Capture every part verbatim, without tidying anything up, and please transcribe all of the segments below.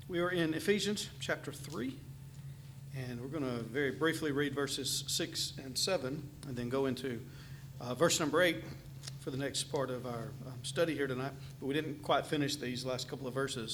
We are in Ephesians chapter three, and we're going to very briefly read verses six and seven, and then go into uh, verse number eight for the next part of our um, study here tonight. But we didn't quite finish these last couple of verses,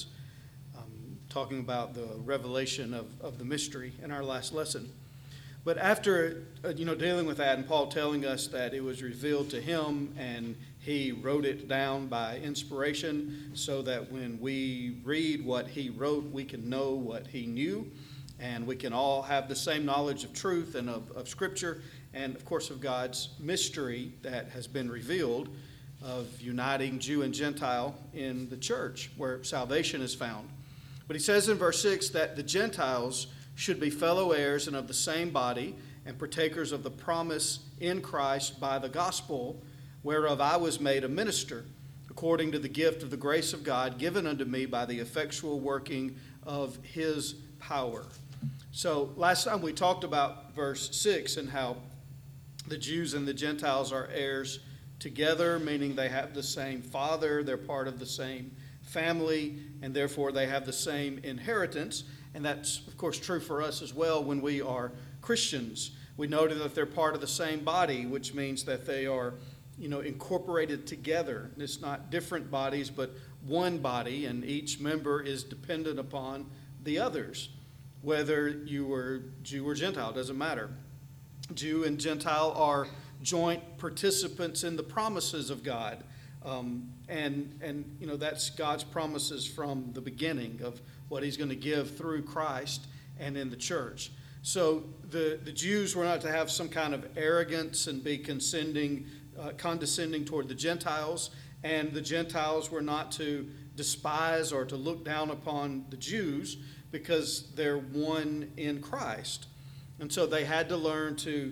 um, talking about the revelation of, of the mystery in our last lesson. But after, uh, you know, dealing with that, and Paul telling us that it was revealed to him, and he wrote it down by inspiration so that when we read what he wrote, we can know what he knew, and we can all have the same knowledge of truth and of, of Scripture, and of course of God's mystery that has been revealed of uniting Jew and Gentile in the church where salvation is found. But he says in verse six that the Gentiles should be fellow heirs and of the same body, and partakers of the promise in Christ by the gospel, whereof I was made a minister, according to the gift of the grace of God given unto me by the effectual working of his power. So last time we talked about verse six and how the Jews and the Gentiles are heirs together, meaning they have the same father, they're part of the same family, and therefore they have the same inheritance. And that's, of course, true for us as well when we are Christians. We noted that they're part of the same body, which means that they are, you know, incorporated together. It's not different bodies, but one body, and each member is dependent upon the others. Whether you were Jew or Gentile, doesn't matter. Jew and Gentile are joint participants in the promises of God. Um, and, and, you know, that's God's promises from the beginning of what he's going to give through Christ and in the church. So the, the Jews were not to have some kind of arrogance and be condescending, uh, condescending toward the Gentiles, and the Gentiles were not to despise or to look down upon the Jews because they're one in Christ. And so they had to learn to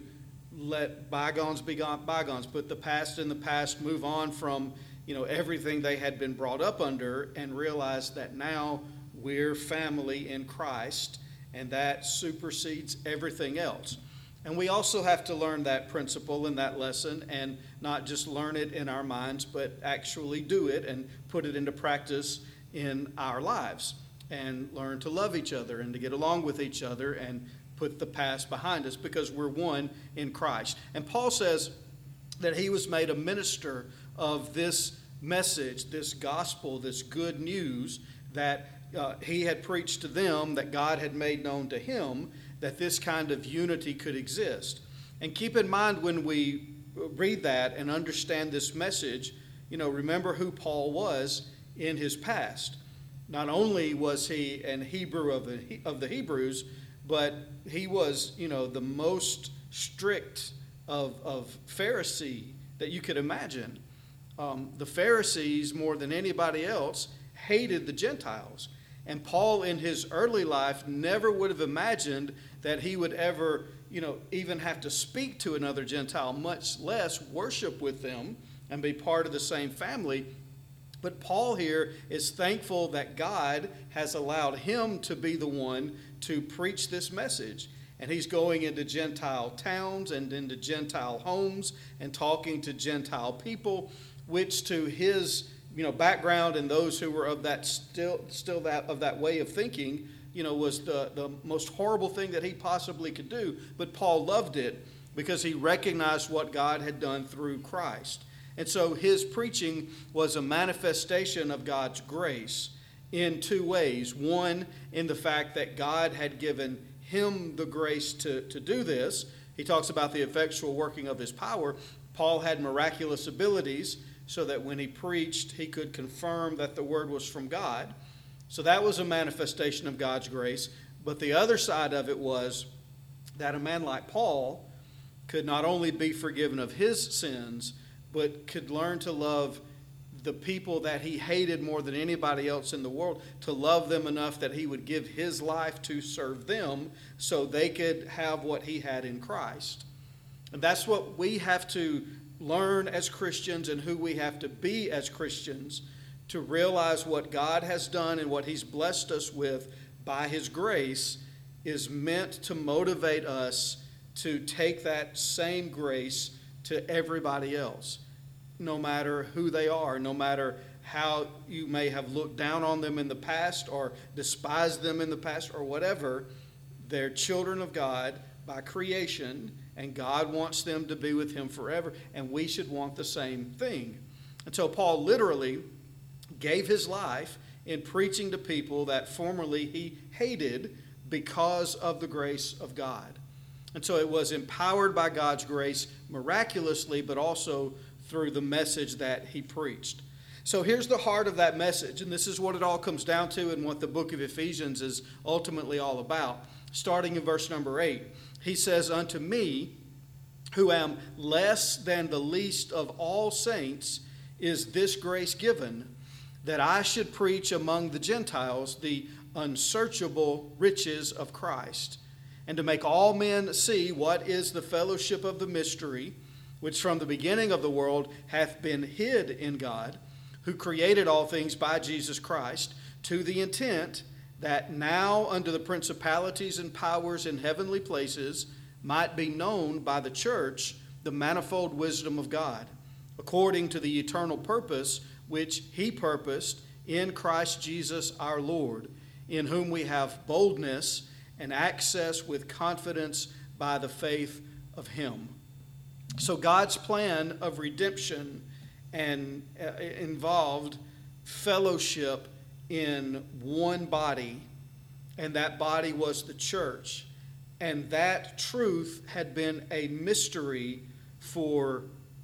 let bygones be bygones, put the past in the past, move on from, you know, everything they had been brought up under, and realize that now we're family in Christ, and that supersedes everything else. And we also have to learn that principle in that lesson, and not just learn it in our minds, but actually do it and put it into practice in our lives, and learn to love each other and to get along with each other and put the past behind us because we're one in Christ. And Paul says that he was made a minister of this message, this gospel, this good news that uh, he had preached to them, that God had made known to him, that this kind of unity could exist. And keep in mind when we read that and understand this message, you know, remember who Paul was in his past. Not only was he an Hebrew of the, of the Hebrews, but he was, you know, the most strict of, of Pharisee that you could imagine. Um, the Pharisees, more than anybody else, hated the Gentiles. And Paul, in his early life, never would have imagined that he would ever, you know, even have to speak to another Gentile, much less worship with them and be part of the same family. But Paul here is thankful that God has allowed him to be the one to preach this message. And he's going into Gentile towns and into Gentile homes and talking to Gentile people, which to his, you know, background and those who were of that still still that of that way of thinking, you know, was the, the most horrible thing that he possibly could do. But Paul loved it because he recognized what God had done through Christ. And so his preaching was a manifestation of God's grace in two ways. One, in the fact that God had given him the grace to, to do this. He talks about the effectual working of his power. Paul had miraculous abilities so that when he preached, he could confirm that the word was from God. So that was a manifestation of God's grace. But the other side of it was that a man like Paul could not only be forgiven of his sins, but could learn to love the people that he hated more than anybody else in the world, to love them enough that he would give his life to serve them so they could have what he had in Christ. And that's what we have to learn as Christians and who we have to be as Christians, to realize what God has done and what he's blessed us with by his grace is meant to motivate us to take that same grace to everybody else. No matter who they are, no matter how you may have looked down on them in the past or despised them in the past or whatever, they're children of God by creation, and God wants them to be with him forever, and we should want the same thing. And so Paul literally gave his life in preaching to people that formerly he hated because of the grace of God. And so it was empowered by God's grace miraculously, but also through the message that he preached. So here's the heart of that message, and this is what it all comes down to and what the book of Ephesians is ultimately all about. Starting in verse number eight, he says, "Unto me, who am less than the least of all saints, is this grace given, that I should preach among the Gentiles the unsearchable riches of Christ, and to make all men see what is the fellowship of the mystery, which from the beginning of the world hath been hid in God, who created all things by Jesus Christ, to the intent that now under the principalities and powers in heavenly places might be known by the church the manifold wisdom of God, according to the eternal purpose which he purposed in Christ Jesus our Lord, in whom we have boldness and access with confidence by the faith of him." So God's plan of redemption and uh, involved fellowship in one body, and that body was the church. And that truth had been a mystery for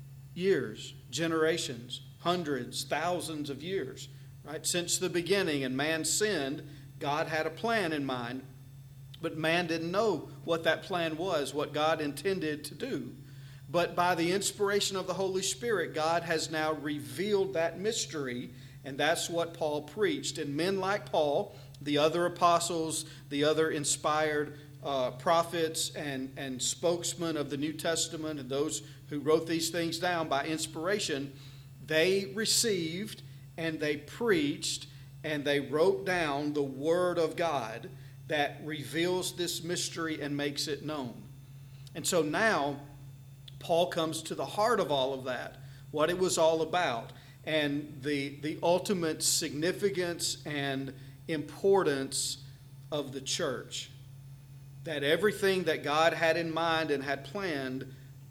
years, generations, hundreds, thousands of years, right? Since the beginning, and man sinned, God had a plan in mind, but man didn't know what that plan was, what God intended to do. But by the inspiration of the Holy Spirit, God has now revealed that mystery, and that's what Paul preached. And men like Paul, the other apostles, the other inspired uh, prophets and, and spokesmen of the New Testament, and those who wrote these things down by inspiration, they received and they preached and they wrote down the Word of God that reveals this mystery and makes it known. And so now Paul comes to the heart of all of that, what it was all about, and the, the ultimate significance and importance of the church. That everything that God had in mind and had planned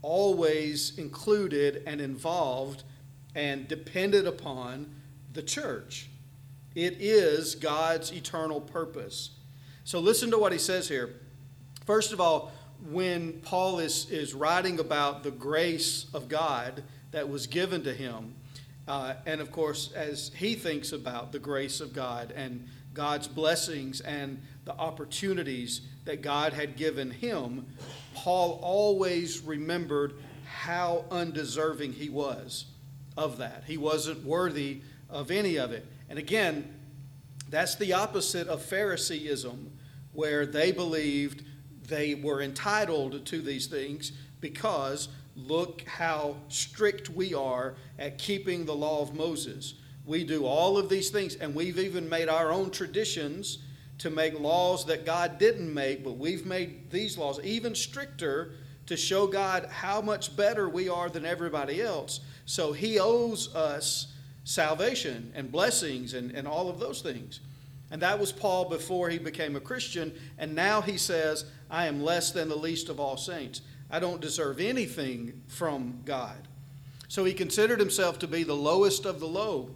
always included and involved and depended upon the church. It is God's eternal purpose. So listen to what he says here. First of all, when Paul is, is writing about the grace of God that was given to him, uh, and of course, as he thinks about the grace of God and God's blessings and the opportunities that God had given him, Paul always remembered how undeserving he was of that. He wasn't worthy of any of it. And again, that's the opposite of Phariseeism, where they believed they were entitled to these things because look how strict we are at keeping the law of Moses. We do all of these things, and we've even made our own traditions to make laws that God didn't make, but we've made these laws even stricter to show God how much better we are than everybody else. So he owes us salvation and blessings and, and all of those things. And that was Paul before he became a Christian. And now he says, I am less than the least of all saints. I don't deserve anything from God. So he considered himself to be the lowest of the low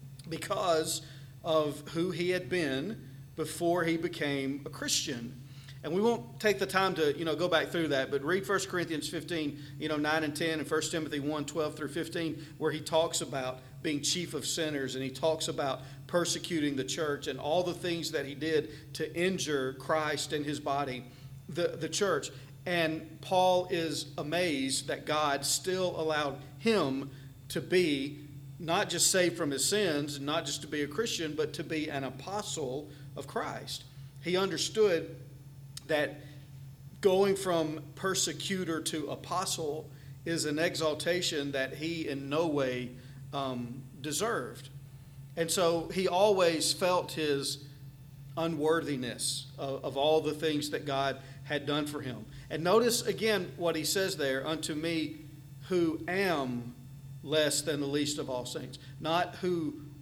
because of who he had been before he became a Christian. And we won't take the time to, you know, go back through that, but read First Corinthians fifteen, you know, nine and ten, and First Timothy one, twelve through fifteen, where he talks about being chief of sinners, and he talks about persecuting the church and all the things that he did to injure Christ and his body, the, the church. And Paul is amazed that God still allowed him to be not just saved from his sins, not just to be a Christian, but to be an apostle of Christ. He understood that going from persecutor to apostle is an exaltation that he in no way um, deserved. And so he always felt his unworthiness of, of all the things that God had done for him. And notice again what he says there, unto me who am less than the least of all saints. Not who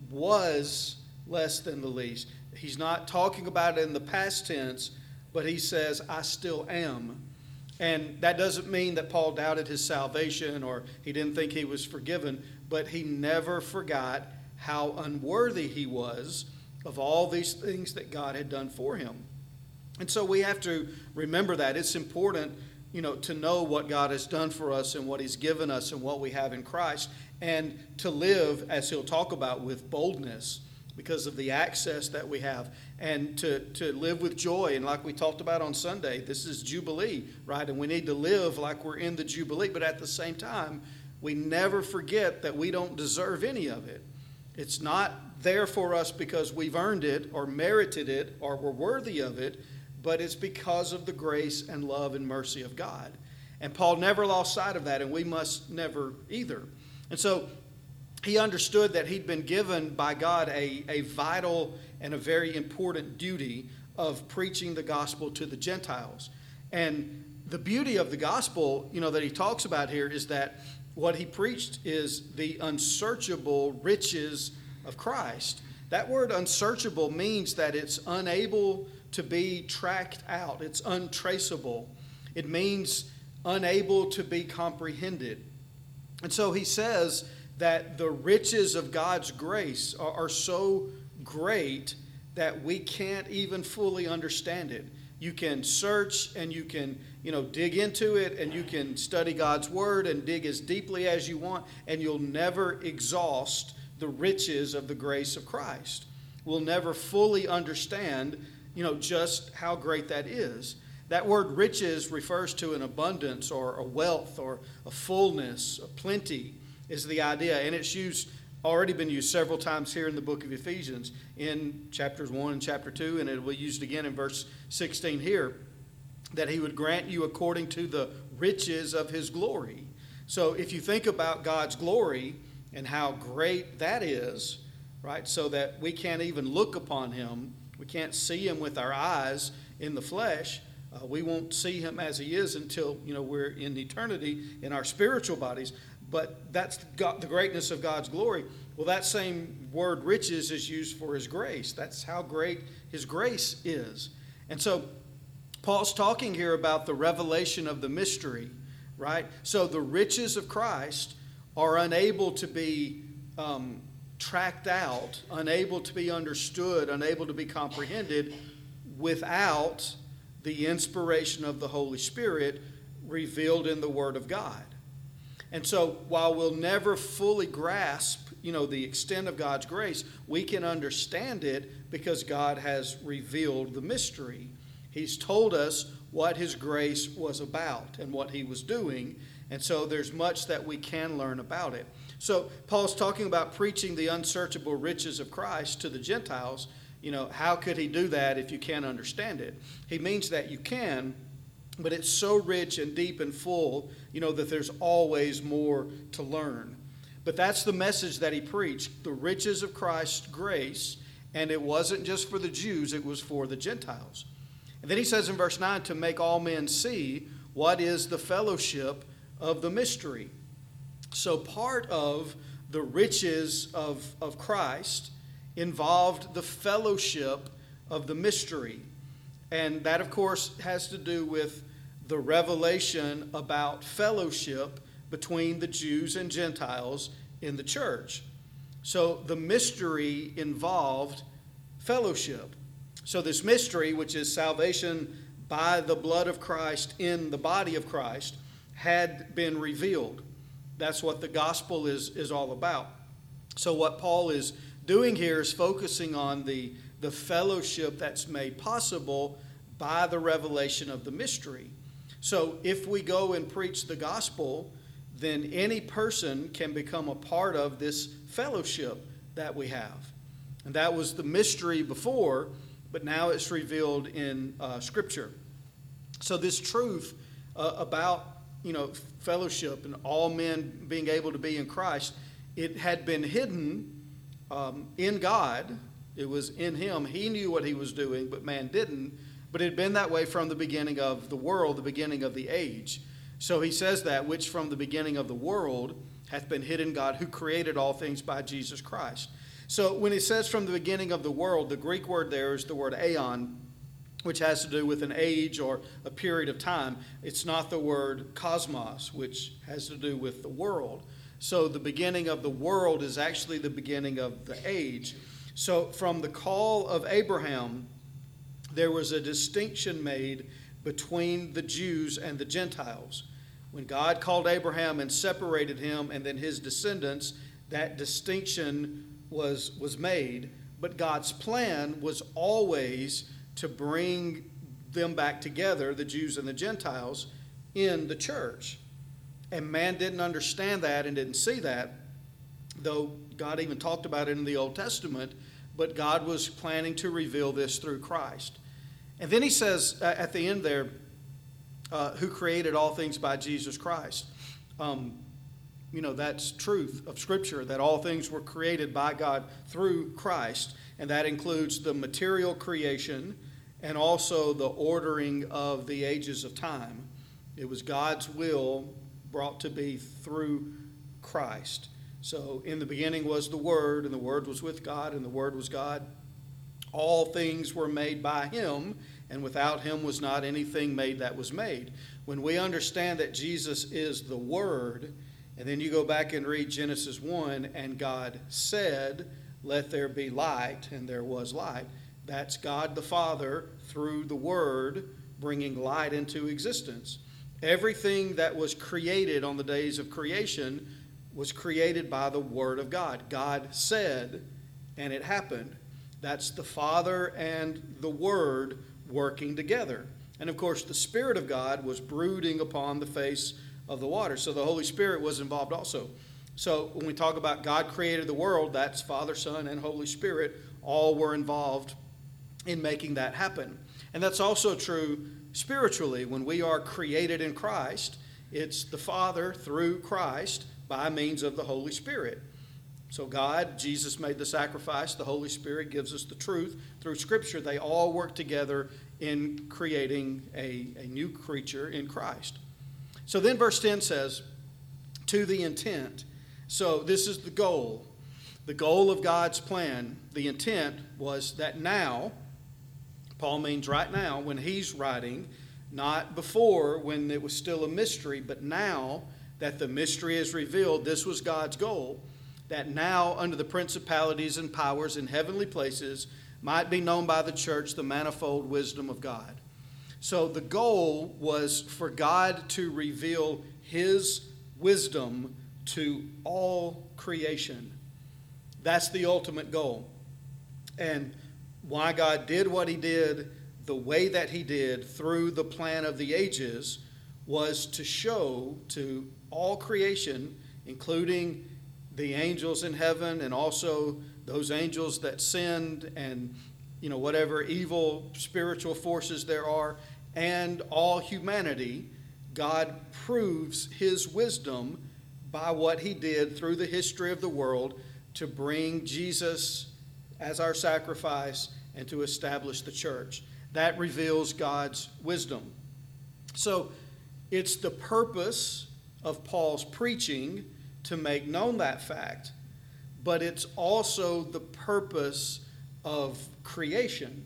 was less than the least. He's not talking about it in the past tense, but he says, I still am. And that doesn't mean that Paul doubted his salvation or he didn't think he was forgiven, but he never forgot how unworthy he was of all these things that God had done for him. And so we have to remember that. It's important, you know, to know what God has done for us and what he's given us and what we have in Christ, and to live, as he'll talk about, with boldness because of the access that we have, and to, to live with joy. And like we talked about on Sunday, this is Jubilee, right? And we need to live like we're in the Jubilee, but at the same time, we never forget that we don't deserve any of it. It's not there for us because we've earned it or merited it or we're worthy of it, but it's because of the grace and love and mercy of God. And Paul never lost sight of that, and we must never either. And so he understood that he'd been given by God a, a vital and a very important duty of preaching the gospel to the Gentiles. And the beauty of the gospel, you know, that he talks about here is that what he preached is the unsearchable riches of Christ. That word unsearchable means that it's unable to be tracked out. It's untraceable. It means unable to be comprehended. And so he says that the riches of God's grace are, are so great that we can't even fully understand it. You can search and you can, you know, dig into it, and you can study God's word and dig as deeply as you want, and you'll never exhaust the riches of the grace of Christ. We'll never fully understand, you know, just how great that is. That word riches refers to an abundance or a wealth or a fullness, a plenty is the idea. And it's used, already been used several times here in the book of Ephesians in chapters one and chapter two, and it will be used again in verse sixteen here, that he would grant you according to the riches of his glory. So if you think about God's glory and how great that is, right, so that we can't even look upon him, we can't see him with our eyes in the flesh. Uh, we won't see him as he is until, you know, we're in eternity in our spiritual bodies. But that's God, the greatness of God's glory. Well, that same word riches is used for his grace. That's how great his grace is. And so Paul's talking here about the revelation of the mystery, right? So the riches of Christ are unable to be um, tracked out, unable to be understood, unable to be comprehended without the inspiration of the Holy Spirit revealed in the Word of God. And so while we'll never fully grasp, you know, the extent of God's grace, we can understand it because God has revealed the mystery. He's told us what his grace was about and what he was doing. And so there's much that we can learn about it. So Paul's talking about preaching the unsearchable riches of Christ to the Gentiles. You know, how could he do that if you can't understand it? He means that you can, but it's so rich and deep and full, you know, that there's always more to learn. But that's the message that he preached, the riches of Christ's grace, and it wasn't just for the Jews, it was for the Gentiles. And then he says in verse nine, to make all men see what is the fellowship of the mystery. So part of the riches of, of Christ involved the fellowship of the mystery. And that, of course, has to do with the revelation about fellowship between the Jews and Gentiles in the church. So the mystery involved fellowship. So this mystery, which is salvation by the blood of Christ in the body of Christ, had been revealed. That's what the gospel is, is all about. So what Paul is doing here is focusing on the, the fellowship that's made possible by the revelation of the mystery. So if we go and preach the gospel, then any person can become a part of this fellowship that we have. And that was the mystery before, but now it's revealed in uh, Scripture. So this truth uh, about, you know, fellowship and all men being able to be in Christ, it had been hidden um, in God. It was in him. He knew what he was doing, but man didn't. But it had been that way from the beginning of the world, the beginning of the age. So he says that, which from the beginning of the world hath been hid in God, who created all things by Jesus Christ. So when it says from the beginning of the world, the Greek word there is the word aeon, which has to do with an age or a period of time. It's not the word cosmos, which has to do with the world. So the beginning of the world is actually the beginning of the age. So from the call of Abraham, there was a distinction made between the Jews and the Gentiles. When God called Abraham and separated him and then his descendants, that distinction was, was made. But God's plan was always to bring them back together, the Jews and the Gentiles, in the church. And man didn't understand that and didn't see that, though God even talked about it in the Old Testament, but God was planning to reveal this through Christ. And then he says uh, at the end there, uh, who created all things by Jesus Christ. Um, you know, that's truth of Scripture, that all things were created by God through Christ, and that includes the material creation and also the ordering of the ages of time. It was God's will brought to be through Christ. So in the beginning was the Word, and the Word was with God, and the Word was God. All things were made by him, and without him was not anything made that was made. When we understand that Jesus is the Word, and then you go back and read Genesis one, and God said, let there be light, and there was light. That's God the Father through the Word bringing light into existence. Everything that was created on the days of creation was created by the Word of God. God said, and it happened. That's the Father and the Word working together. And of course, the Spirit of God was brooding upon the face of the water. So the Holy Spirit was involved also. So when we talk about God created the world, that's Father, Son, and Holy Spirit. All were involved in making that happen. And that's also true spiritually. When we are created in Christ, it's the Father through Christ by means of the Holy Spirit. So God, Jesus made the sacrifice. The Holy Spirit gives us the truth. Through Scripture, they all work together in creating a, a new creature in Christ. So then verse ten says, to the intent. So this is the goal. The goal of God's plan, the intent was that now, Paul means right now, when he's writing, not before when it was still a mystery, but now that the mystery is revealed, this was God's goal, that now under the principalities and powers in heavenly places might be known by the church the manifold wisdom of God. So the goal was for God to reveal his wisdom to all creation. That's the ultimate goal. And why God did what he did, the way that he did through the plan of the ages, was to show to all creation, including the angels in heaven and also those angels that sinned and, you know, whatever evil spiritual forces there are, and all humanity, God proves his wisdom by what he did through the history of the world to bring Jesus as our sacrifice and to establish the church. That reveals God's wisdom. So it's the purpose of Paul's preaching to make known that fact, but it's also the purpose of creation.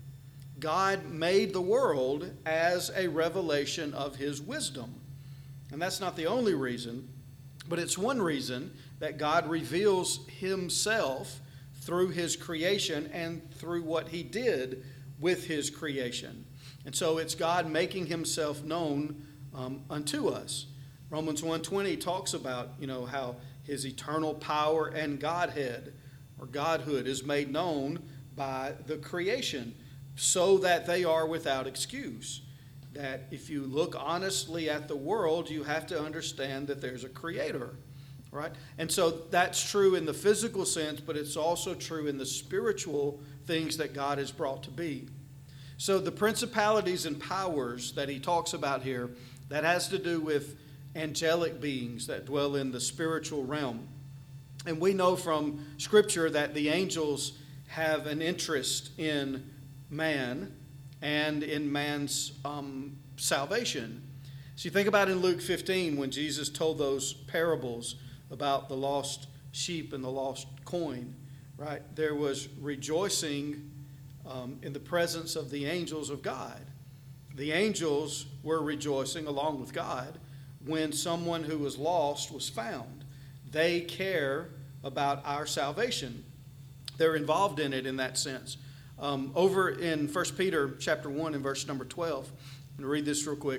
God made the world as a revelation of his wisdom. And that's not the only reason, but it's one reason that God reveals himself through his creation and through what he did with his creation. And so it's God making himself known um, unto us. Romans one twenty talks about, you know, how his eternal power and Godhead or Godhood is made known by the creation so that they are without excuse. That if you look honestly at the world, you have to understand that there's a creator, right? And so that's true in the physical sense, but it's also true in the spiritual things that God has brought to be. So the principalities and powers that he talks about here, that has to do with angelic beings that dwell in the spiritual realm. And we know from Scripture that the angels have an interest in man and in man's um, salvation. So you think about in Luke fifteen when Jesus told those parables about the lost sheep and the lost coin. right? There was rejoicing um, in the presence of the angels of God. The angels were rejoicing along with God when someone who was lost was found. They care about our salvation. They're involved in it in that sense. Um, over in First Peter chapter one and verse number twelve, I'm going to read this real quick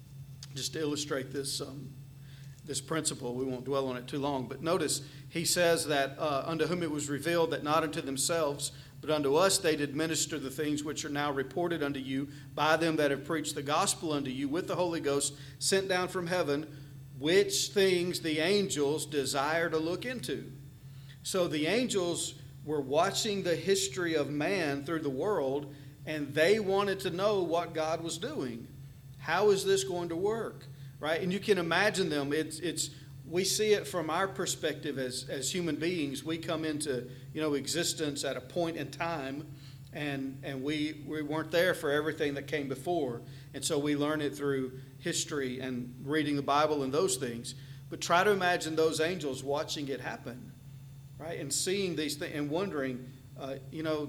just to illustrate this um, this principle. We won't dwell on it too long, but notice he says that uh, unto whom it was revealed that not unto themselves but unto us they did minister the things which are now reported unto you by them that have preached the gospel unto you with the Holy Ghost sent down from heaven, which things the angels desire to look into. So the angels were watching the history of man through the world, and they wanted to know what God was doing. How is this going to work? Right? And you can imagine them. It's it's we see it from our perspective as, as human beings. We come into, you know, existence at a point in time, and and we, we weren't there for everything that came before. And so we learn it through history and reading the Bible and those things. But try to imagine those angels watching it happen, right? And seeing these things and wondering, uh, you know,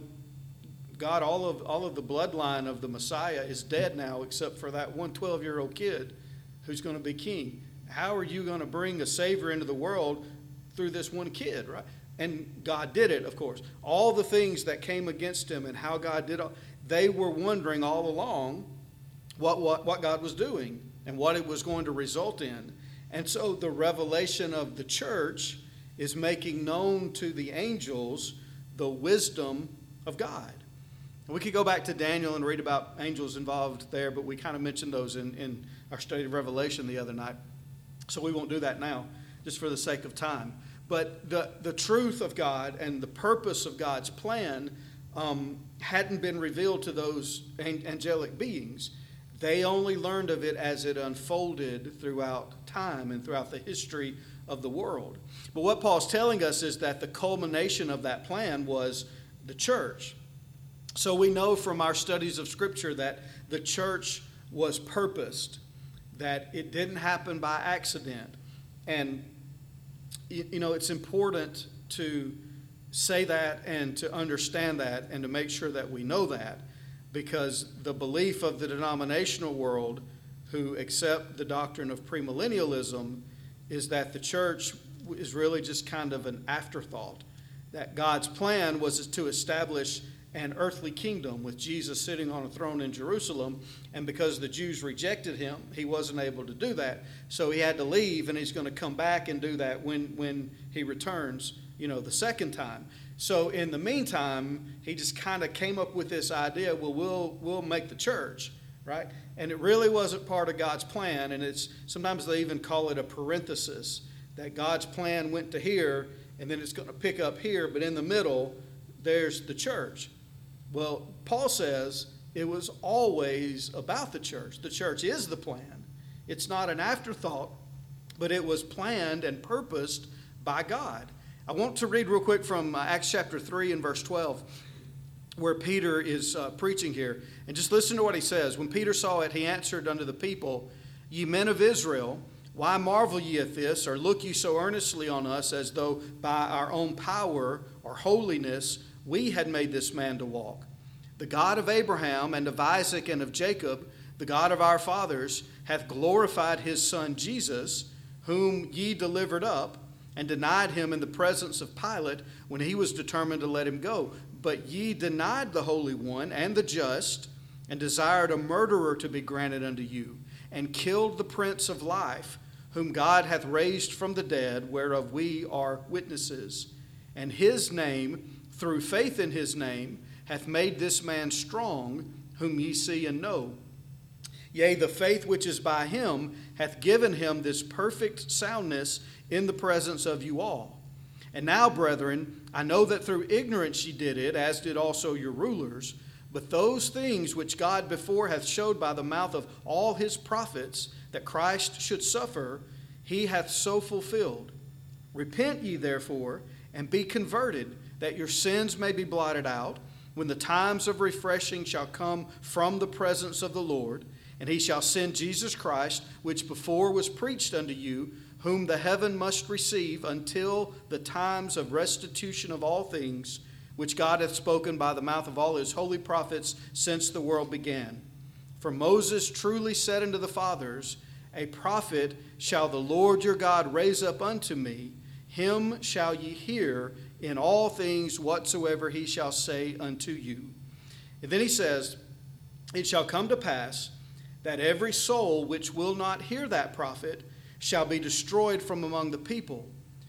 God, all of all of the bloodline of the Messiah is dead now except for that one twelve-year-old kid who's going to be king. How are you going to bring a Savior into the world through this one kid, right? And God did it, of course. All the things that came against him and how God did it, they were wondering all along what, what, what God was doing and what it was going to result in. And so the revelation of the church is making known to the angels the wisdom of God. And we could go back to Daniel and read about angels involved there, but we kind of mentioned those in, in our study of Revelation the other night. So we won't do that now, just for the sake of time. But the, the truth of God and the purpose of God's plan um, hadn't been revealed to those angelic beings. They only learned of it as it unfolded throughout time and throughout the history of the world. But what Paul's telling us is that the culmination of that plan was the church. So we know from our studies of Scripture that the church was purposed, that it didn't happen by accident. And, you know, it's important to say that and to understand that and to make sure that we know that, because the belief of the denominational world who accept the doctrine of premillennialism is that the church is really just kind of an afterthought, that God's plan was to establish an earthly kingdom with Jesus sitting on a throne in Jerusalem, and because the Jews rejected him, he wasn't able to do that. So he had to leave, and he's going to come back and do that when, when he returns, you know, the second time. So in the meantime, he just kind of came up with this idea, well, we'll we'll make the church, right? And it really wasn't part of God's plan, and it's sometimes they even call it a parenthesis, that God's plan went to here, and then it's going to pick up here, but in the middle, there's the church. Well, Paul says it was always about the church. The church is the plan. It's not an afterthought, but it was planned and purposed by God. I want to read real quick from uh, Acts chapter three and verse twelve, where Peter is uh, preaching here. And just listen to what he says. When Peter saw it, he answered unto the people, Ye men of Israel, why marvel ye at this, or look ye so earnestly on us, as though by our own power or holiness we had made this man to walk? The God of Abraham and of Isaac and of Jacob, the God of our fathers, hath glorified his Son Jesus, whom ye delivered up, and denied him in the presence of Pilate when he was determined to let him go. But ye denied the Holy One and the just, and desired a murderer to be granted unto you, and killed the Prince of Life, whom God hath raised from the dead, whereof we are witnesses. And his name, through faith in his name, hath made this man strong, whom ye see and know. Yea, the faith which is by him hath given him this perfect soundness in the presence of you all. And now, brethren, I know that through ignorance ye did it, as did also your rulers. But those things which God before hath showed by the mouth of all his prophets, that Christ should suffer, he hath so fulfilled. Repent ye therefore, and be converted, that your sins may be blotted out, when the times of refreshing shall come from the presence of the Lord, And he shall send Jesus Christ, which before was preached unto you, whom the heaven must receive until the times of restitution of all things, which God hath spoken by the mouth of all his holy prophets since the world began. For Moses truly said unto the fathers, a prophet shall the Lord your God raise up unto me, him shall ye hear in all things whatsoever he shall say unto you. And then he says, it shall come to pass that every soul which will not hear that prophet shall be destroyed from among the people.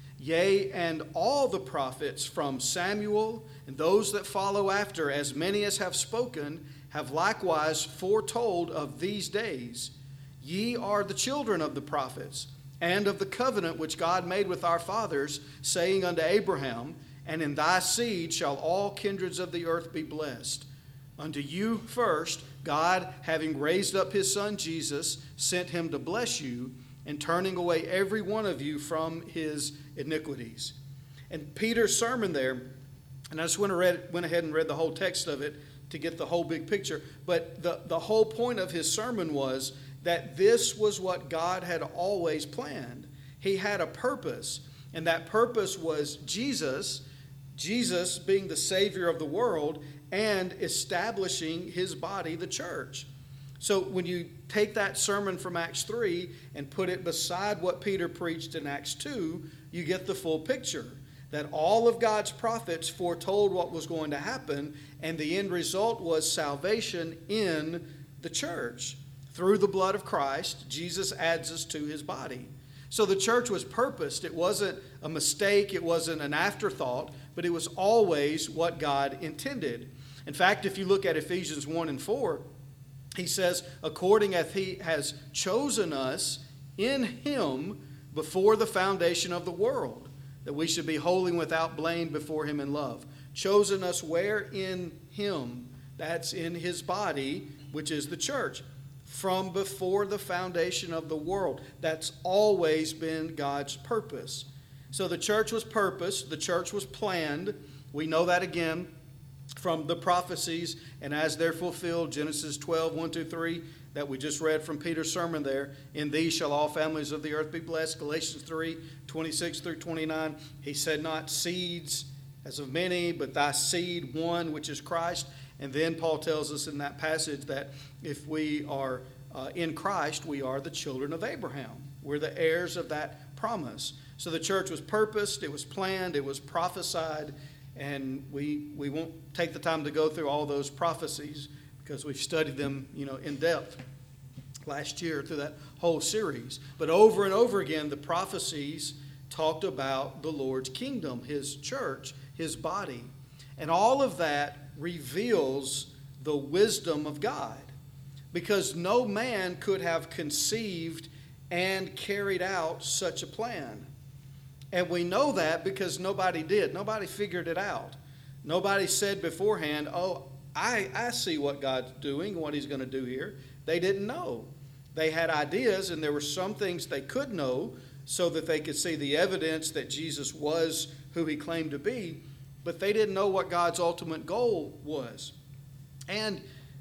Yea, and all the prophets from Samuel and those that follow after, as many as have spoken, have likewise foretold of these days. Ye are the children of the prophets, and of the covenant which God made with our fathers, saying unto Abraham, and in thy seed shall all kindreds of the earth be blessed. Unto you first, God, having raised up his Son Jesus, sent him to bless you, and turning away every one of you from his iniquities. And Peter's sermon there, and I just went, read, went ahead and read the whole text of it to get the whole big picture, but the, the whole point of his sermon was that this was what God had always planned. He had a purpose, and that purpose was Jesus, Jesus being the Savior of the world and establishing his body, the church. So when you take that sermon from Acts three and put it beside what Peter preached in Acts two, you get the full picture. That all of God's prophets foretold what was going to happen, and the end result was salvation in the church. Through the blood of Christ, Jesus adds us to his body. So the church was purposed. It wasn't a mistake. It wasn't an afterthought, but it was always what God intended. In fact, if you look at Ephesians one and four, he says, according as he has chosen us in him before the foundation of the world, that we should be holy and without blame before him in love. Chosen us where? In him. That's in his body, which is the church. From before the foundation of the world. That's always been God's purpose. So the church was purposed. The church was planned. We know that again from the prophecies, and as they're fulfilled, Genesis twelve, one through three, that we just read from Peter's sermon there. In these shall all families of the earth be blessed. Galatians three, twenty-six through twenty-nine. He said not seeds as of many, but thy seed one, which is Christ. And then Paul tells us in that passage that if we are uh, in Christ, we are the children of Abraham. We're the heirs of that promise. So the church was purposed, it was planned, it was prophesied, and we we won't take the time to go through all those prophecies because we've studied them, you know, in depth last year through that whole series. But over and over again, the prophecies talked about the Lord's kingdom, his church, his body. And all of that reveals the wisdom of God, because no man could have conceived and carried out such a plan. And we know that because nobody did. Nobody figured it out. Nobody said beforehand, oh, I, I see what God's doing, what he's going to do here. They didn't know. They had ideas, and there were some things they could know so that they could see the evidence that Jesus was who he claimed to be, but they didn't know what God's ultimate goal was. And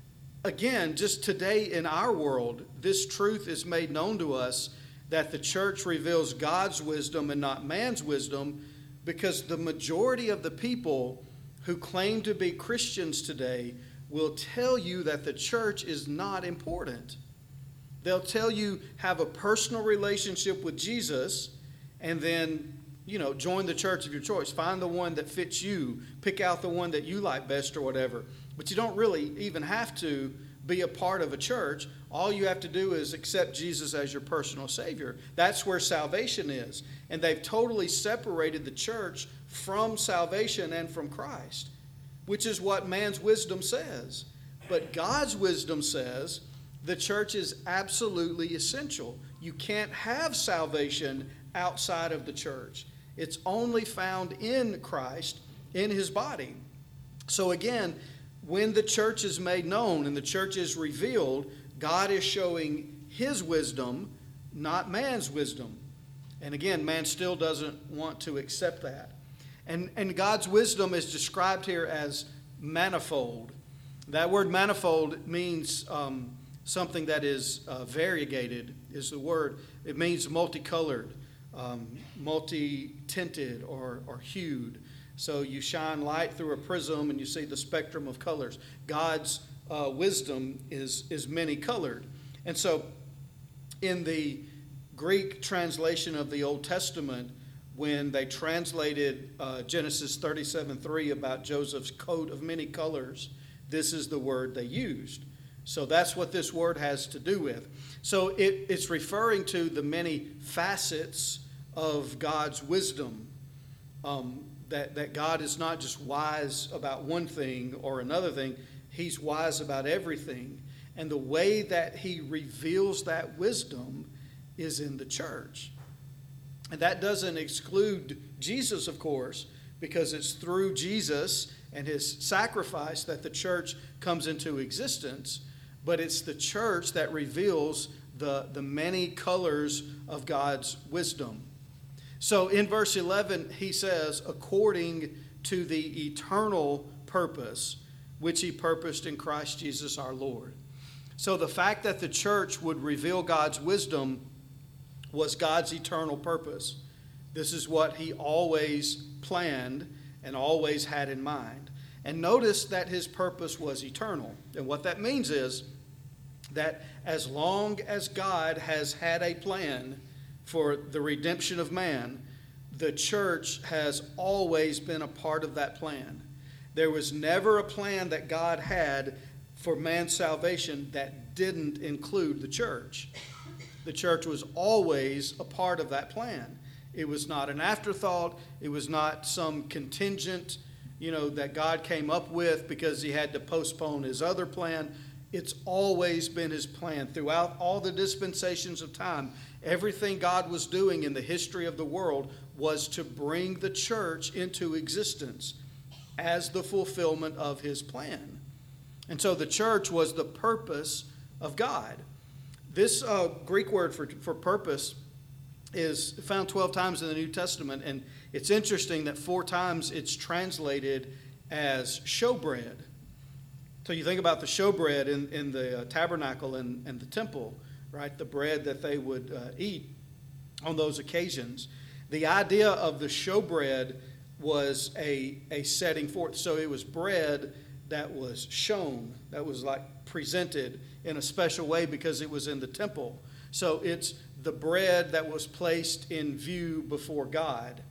again, just today in our world, this truth is made known to us that the church reveals God's wisdom and not man's wisdom, because the majority of the people who claim to be Christians today will tell you that the church is not important. They'll tell you have a personal relationship with Jesus and then, you know, join the church of your choice. Find the one that fits you. Pick out the one that you like best or whatever. But you don't really even have to be a part of a church. All you have to do is accept Jesus as your personal Savior. That's where salvation is. And they've totally separated the church from salvation and from Christ, which is what man's wisdom says. But God's wisdom says the church is absolutely essential. You can't have salvation outside of the church. It's only found in Christ, in his body. So again, when the church is made known and the church is revealed, God is showing his wisdom, not man's wisdom. And again, man still doesn't want to accept that. And, and God's wisdom is described here as manifold. That word manifold means um, something that is uh, variegated is the word. It means multicolored, um, multi-tinted, or, or hued. So you shine light through a prism and you see the spectrum of colors. God's uh, wisdom is, is many colored. And so in the Greek translation of the Old Testament, when they translated uh, Genesis thirty-seven three about Joseph's coat of many colors, this is the word they used. So that's what this word has to do with. So it, it's referring to the many facets of God's wisdom, um, that, that God is not just wise about one thing or another thing. He's wise about everything. And the way that he reveals that wisdom is in the church. And that doesn't exclude Jesus, of course, because it's through Jesus and his sacrifice that the church comes into existence. But it's the church that reveals the, the many colors of God's wisdom. So in verse eleven, he says, according to the eternal purpose, which he purposed in Christ Jesus our Lord. So the fact that the church would reveal God's wisdom was God's eternal purpose. This is what he always planned and always had in mind. And notice that his purpose was eternal. And what that means is that as long as God has had a plan for the redemption of man, the church has always been a part of that plan. There was never a plan that God had for man's salvation that didn't include the church. The church was always a part of that plan. It was not an afterthought. It was not some contingent, you know, that God came up with because he had to postpone his other plan. It's always been his plan. Throughout all the dispensations of time, everything God was doing in the history of the world was to bring the church into existence as the fulfillment of his plan. And so the church was the purpose of God. This uh, Greek word for, for purpose is found twelve times in the New Testament, and it's interesting that four times it's translated as showbread. So you think about the showbread in, in the uh, tabernacle and, and the temple, right? The bread that they would uh, eat on those occasions. The idea of the showbread was a, a setting forth. So it was bread that was shown, that was like presented in a special way because it was in the temple. So it's the bread that was placed in view before God.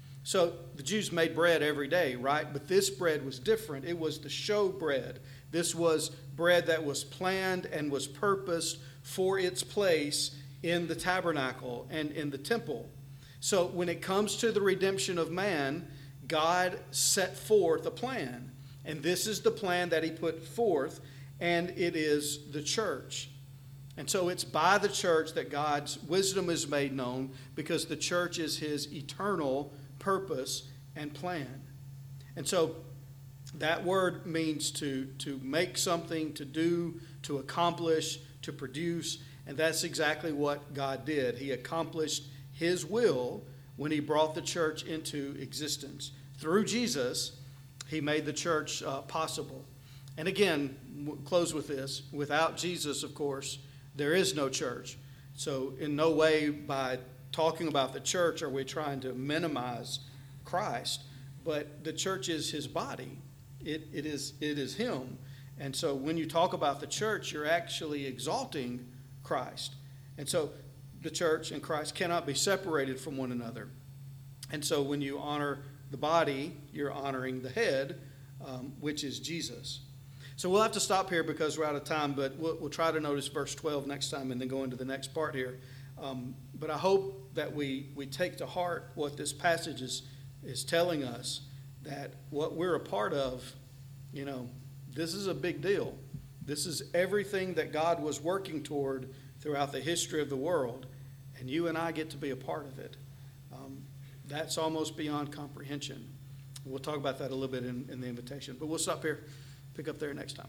So the Jews made bread every day, right? But this bread was different. It was the show bread. This was bread that was planned and was purposed for its place in the tabernacle and in the temple. So when it comes to the redemption of man, God set forth a plan. And this is the plan that he put forth, and it is the church. And so it's by the church that God's wisdom is made known, because the church is his eternal purpose and plan. And so that word means to, to make something, to do, to accomplish, to produce. And that's exactly what God did. He accomplished his will when he brought the church into existence. Through Jesus, he made the church uh, possible. And again, we'll close with this. Without Jesus, of course, there is no church. So in no way by talking about the church are we trying to minimize Christ. But the church is his body. It, it is, it is him. And so when you talk about the church, you're actually exalting Christ. And so the church and Christ cannot be separated from one another. And so when you honor the body, you're honoring the head, um, which is Jesus. So we'll have to stop here because we're out of time, but we'll, we'll try to notice verse twelve next time and then go into the next part here. Um, but I hope that we, we take to heart what this passage is, is telling us, that what we're a part of, you know, this is a big deal. This is everything that God was working toward throughout the history of the world, and you and I get to be a part of it. Um, that's almost beyond comprehension. We'll talk about that a little bit in, in the invitation, but we'll stop here, pick up there next time.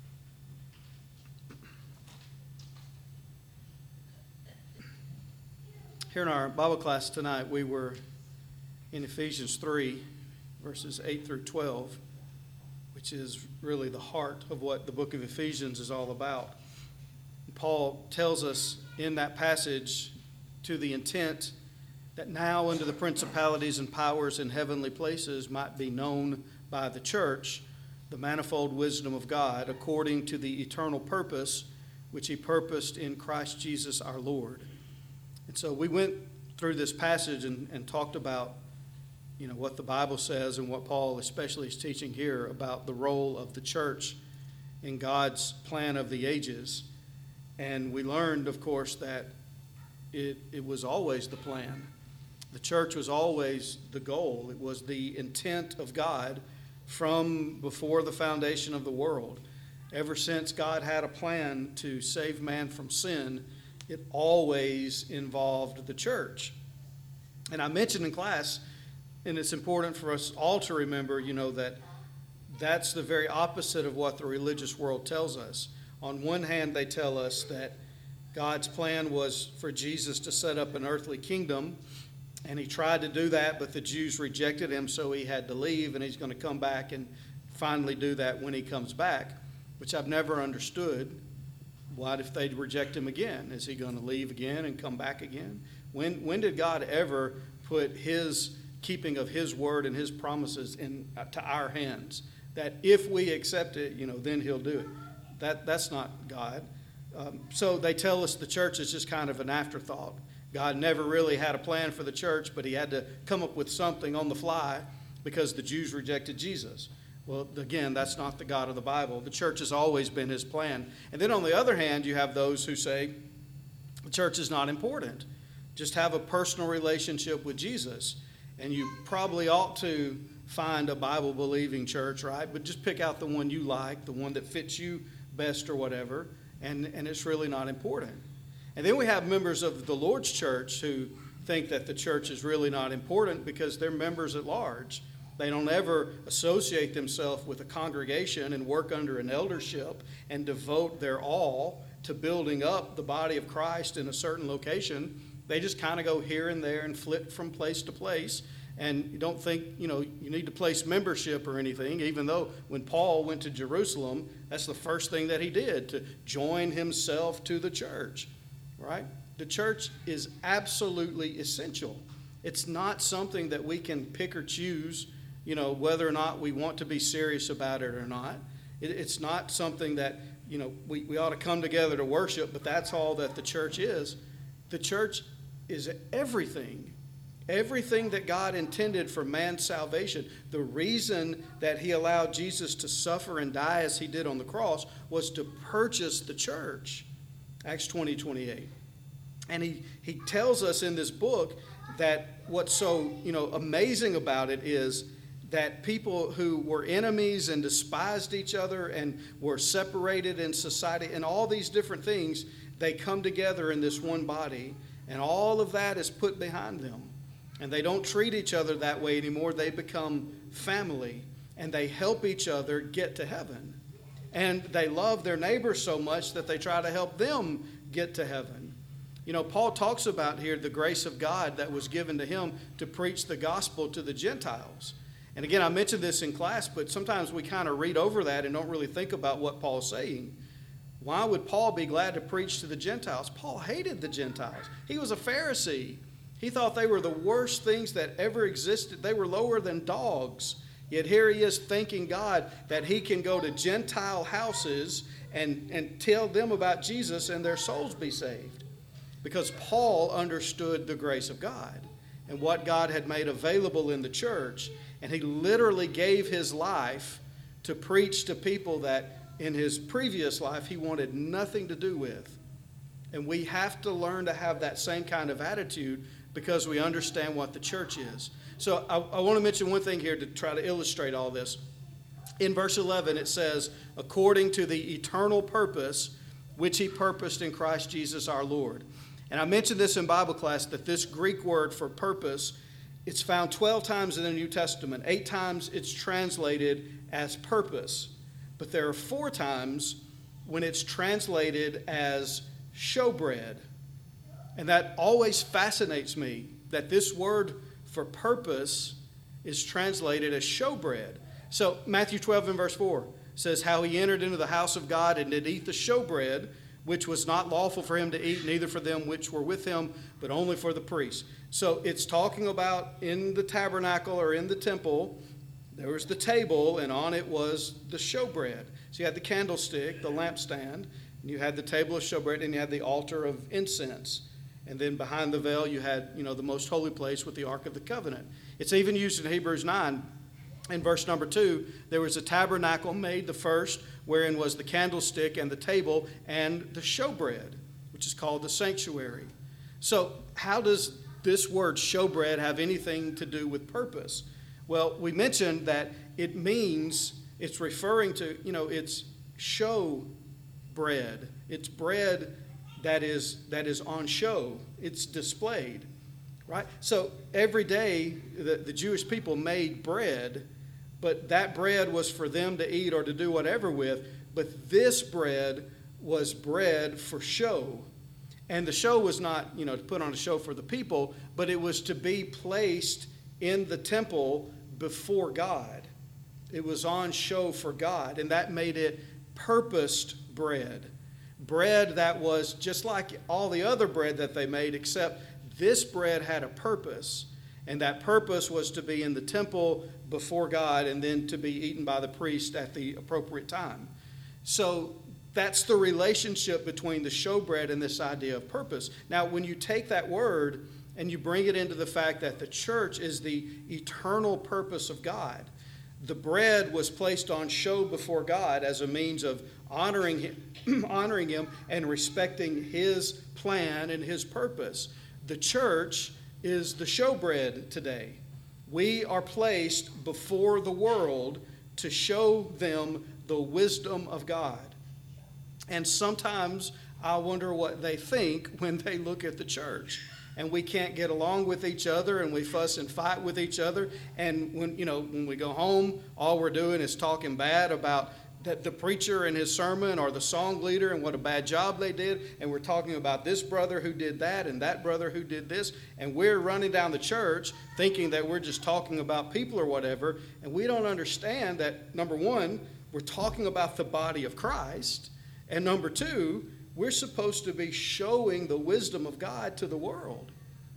Here in our Bible class tonight, we were in Ephesians three, verses eight through twelve, which is really the heart of what the book of Ephesians is all about. Paul tells us in that passage, to the intent that now unto the principalities and powers in heavenly places might be known by the church the manifold wisdom of God, according to the eternal purpose which he purposed in Christ Jesus our Lord. And so we went through this passage and, and talked about, you know, what the Bible says and what Paul especially is teaching here about the role of the church in God's plan of the ages. And we learned, of course, that it, it was always the plan. The church was always the goal. It was the intent of God from before the foundation of the world. Ever since God had a plan to save man from sin, it always involved the church. And I mentioned in class, and it's important for us all to remember, you know, that that's the very opposite of what the religious world tells us. On one hand, they tell us that God's plan was for Jesus to set up an earthly kingdom, and he tried to do that, but the Jews rejected him, so he had to leave, and he's going to come back and finally do that when he comes back, which I've never understood. What if they reject him again? Is he going to leave again and come back again? When when did God ever put his keeping of his word and his promises in uh, to our hands? That if we accept it, you know, then he'll do it. That that's not God. Um, so they tell us the church is just kind of an afterthought. God never really had a plan for the church, but he had to come up with something on the fly because the Jews rejected Jesus. Well, again, that's not the God of the Bible. The church has always been his plan. And then on the other hand, you have those who say the church is not important. Just have a personal relationship with Jesus. And you probably ought to find a Bible-believing church, right? But just pick out the one you like, the one that fits you best or whatever, and, and it's really not important. And then we have members of the Lord's church who think that the church is really not important because they're members at large. They don't ever associate themselves with a congregation and work under an eldership and devote their all to building up the body of Christ in a certain location. They just kind of go here and there and flip from place to place. And you don't think, you know, you need to place membership or anything, even though when Paul went to Jerusalem, that's the first thing that he did, to join himself to the church, right? The church is absolutely essential. It's not something that we can pick or choose, you know, whether or not we want to be serious about it or not. It, it's not something that, you know, we, we ought to come together to worship, but that's all that the church is. The church is everything. Everything that God intended for man's salvation. The reason that he allowed Jesus to suffer and die as he did on the cross was to purchase the church. Acts twenty, twenty-eight. And he, he tells us in this book that what's so, you know, amazing about it is that people who were enemies and despised each other and were separated in society and all these different things, they come together in this one body, and all of that is put behind them. And they don't treat each other that way anymore. They become family, and they help each other get to heaven. And they love their neighbors so much that they try to help them get to heaven. You know, Paul talks about here the grace of God that was given to him to preach the gospel to the Gentiles. And again, I mentioned this in class, but sometimes we kind of read over that and don't really think about what Paul's saying. Why would Paul be glad to preach to the Gentiles? Paul hated the Gentiles. He was a Pharisee. He thought they were the worst things that ever existed. They were lower than dogs. Yet here he is thanking God that he can go to Gentile houses and, and tell them about Jesus and their souls be saved. Because Paul understood the grace of God and what God had made available in the church. And he literally gave his life to preach to people that in his previous life he wanted nothing to do with. And we have to learn to have that same kind of attitude because we understand what the church is. So I, I want to mention one thing here to try to illustrate all this. In verse eleven, it says, according to the eternal purpose which he purposed in Christ Jesus our Lord. And I mentioned this in Bible class that this Greek word for purpose, it's found twelve times in the New Testament. Eight times it's translated as purpose. But there are four times when it's translated as showbread. And that always fascinates me, that this word for purpose is translated as showbread. So Matthew twelve and verse four says how he entered into the house of God and did eat the showbread, which was not lawful for him to eat, neither for them which were with him, but only for the priests. So it's talking about in the tabernacle or in the temple, there was the table, and on it was the showbread. So you had the candlestick, the lampstand, and you had the table of showbread, and you had the altar of incense. And then behind the veil, you had, you know, the most holy place with the Ark of the Covenant. It's even used in Hebrews nine. In verse number two, there was a tabernacle made, the first, wherein was the candlestick and the table and the showbread, which is called the sanctuary. So how does this word showbread have anything to do with purpose? Well, we mentioned that it means, it's referring to, you know, it's show bread. It's bread that is that is on show. It's displayed, right? So every day the, the Jewish people made bread, but that bread was for them to eat or to do whatever with. But this bread was bread for show. And the show was not, you know, to put on a show for the people, but it was to be placed in the temple before God. It was on show for God, and that made it purposed bread. Bread that was just like all the other bread that they made, except this bread had a purpose, and that purpose was to be in the temple before God and then to be eaten by the priest at the appropriate time. So that's the relationship between the showbread and this idea of purpose. Now, when you take that word and you bring it into the fact that the church is the eternal purpose of God, the bread was placed on show before God as a means of honoring him, honoring him and respecting his plan and his purpose. The church is the showbread today. We are placed before the world to show them the wisdom of God. And sometimes I wonder what they think when they look at the church. And we can't get along with each other, and we fuss and fight with each other. And when, you know, when we go home, all we're doing is talking bad about that the preacher and his sermon or the song leader and what a bad job they did. And we're talking about this brother who did that and that brother who did this. And we're running down the church thinking that we're just talking about people or whatever. And we don't understand that, number one, we're talking about the body of Christ. And number two, we're supposed to be showing the wisdom of God to the world.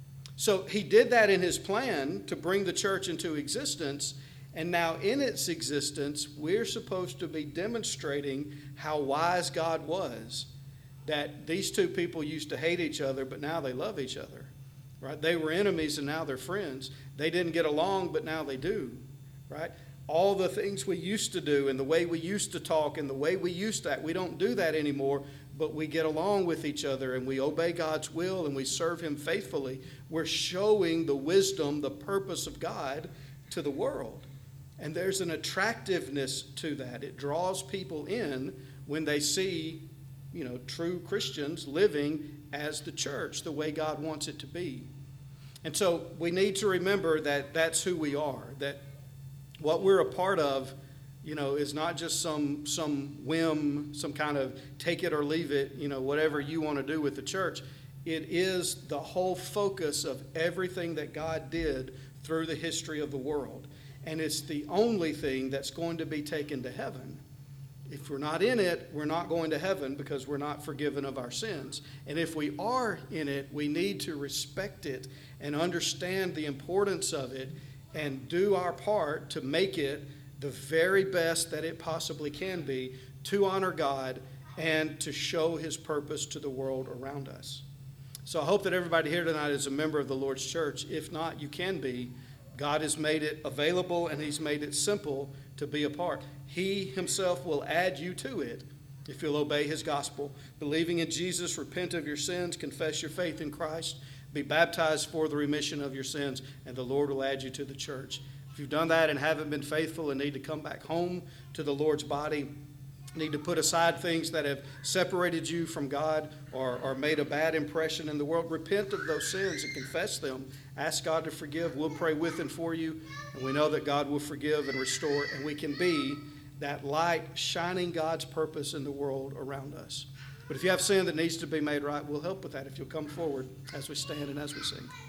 So he did that in his plan to bring the church into existence. And now in its existence, we're supposed to be demonstrating how wise God was. That these two people used to hate each other, but now they love each other. Right? They were enemies and now they're friends. They didn't get along, but now they do. Right? All the things we used to do and the way we used to talk and the way we used to act, we don't do that anymore, but we get along with each other and we obey God's will and we serve him faithfully. We're showing the wisdom, the purpose of God to the world. And there's an attractiveness to that. It draws people in when they see, you know, true Christians living as the church, the way God wants it to be. And so we need to remember that that's who we are, that what we're a part of, you know, is not just some some whim, some kind of take it or leave it, you know, whatever you want to do with the church. It is the whole focus of everything that God did through the history of the world. And it's the only thing that's going to be taken to heaven. If we're not in it, we're not going to heaven because we're not forgiven of our sins. And if we are in it, we need to respect it and understand the importance of it and do our part to make it the very best that it possibly can be to honor God and to show his purpose to the world around us. So I hope that everybody here tonight is a member of the Lord's church. If not, you can be. God has made it available and he's made it simple to be a part. He himself will add you to it if you'll obey his gospel. Believing in Jesus, repent of your sins, confess your faith in Christ, be baptized for the remission of your sins, and the Lord will add you to the church. If you've done that and haven't been faithful and need to come back home to the Lord's body, need to put aside things that have separated you from God or, or made a bad impression in the world, repent of those sins and confess them. Ask God to forgive. We'll pray with and for you, and we know that God will forgive and restore, and we can be that light shining God's purpose in the world around us. But if you have sin that needs to be made right, we'll help with that if you'll come forward as we stand and as we sing.